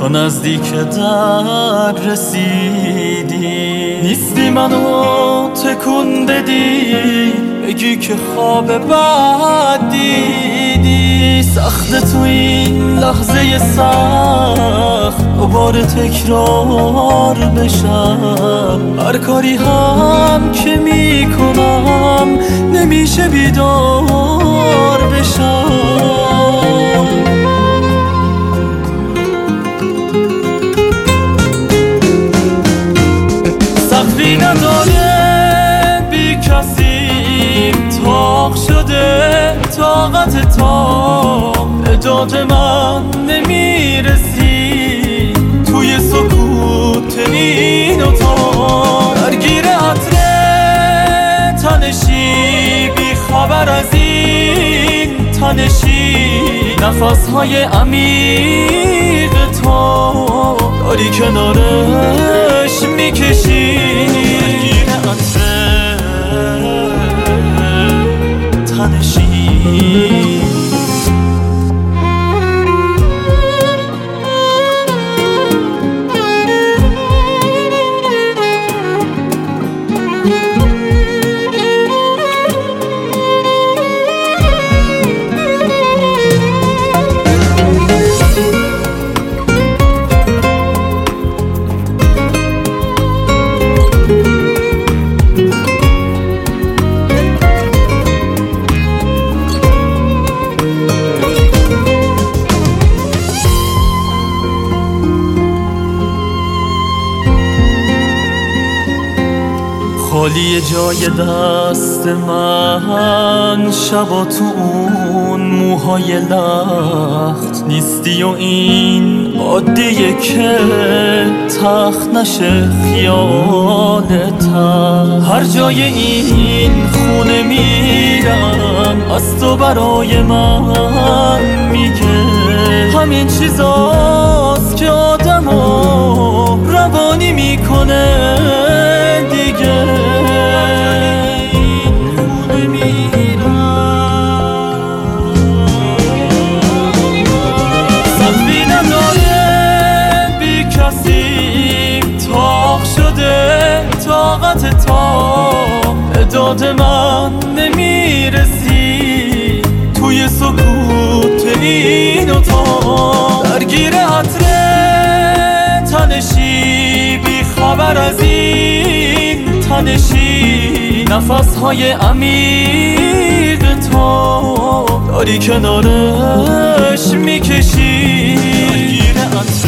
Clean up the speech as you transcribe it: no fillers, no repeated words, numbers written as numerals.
تو نزدیک در رسیدی، نیستی منو تکون بدی، بگی که خواب بد دیدی. سخت تو این لحظه سخت دوباره تکرار بشم، هر کاری هم که میکنم نمیشه بیدار بشم. سقفی نداره بی کسی، تاق شده طاقت تا به داد من نمیرسی، توی سکوت این اتاق درگیر عطر تنشی، بی خبر از این تنشی، نفسهای عمیق تو داری کنارش میکشی، درگیر عطر تنشی. خالی جای دست من، شبا تو اون موهای لخت نیستی و این عادیه که تخت نشه خیالت. هر جای این خونه میرم از تو برای من میگه، همین چیزاست که آدمو روانی میکنه دیگه. طاقت تا به داد من نمیرسی، توی سکوت این اتاق درگیر عطر تنشی، بی خبر از این تنشی، نفسهای عمیق تو داری کنارش میکشی، درگیر عطر